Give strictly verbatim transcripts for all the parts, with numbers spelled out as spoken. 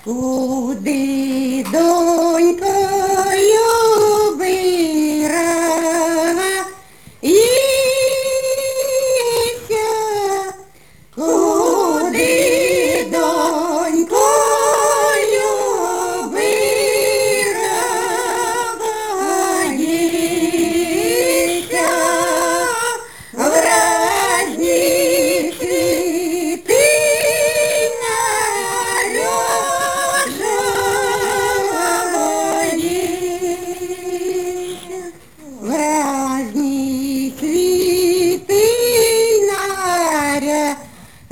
Куди, донько, любила, їся, куди, донько, любила, їся, вражні цвіти Вразні цвіти наряжалися,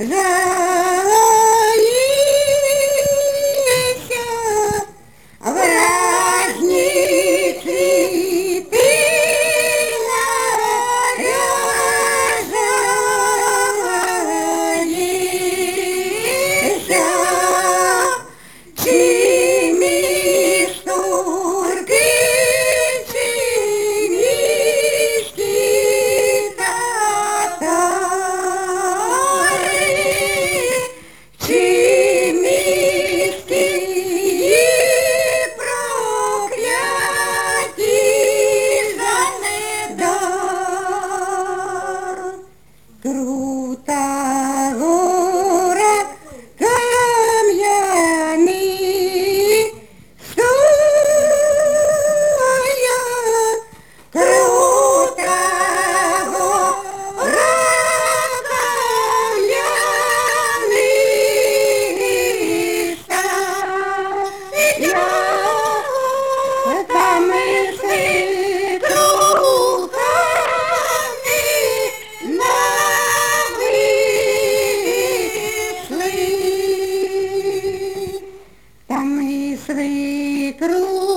вразні цвіти наряжалися, чи містурки, чи місті прокляті за недар. Крута гора кам'яний стояла, крута гора кам'яний стояла, там ісли крухами нависли, там ісли крухами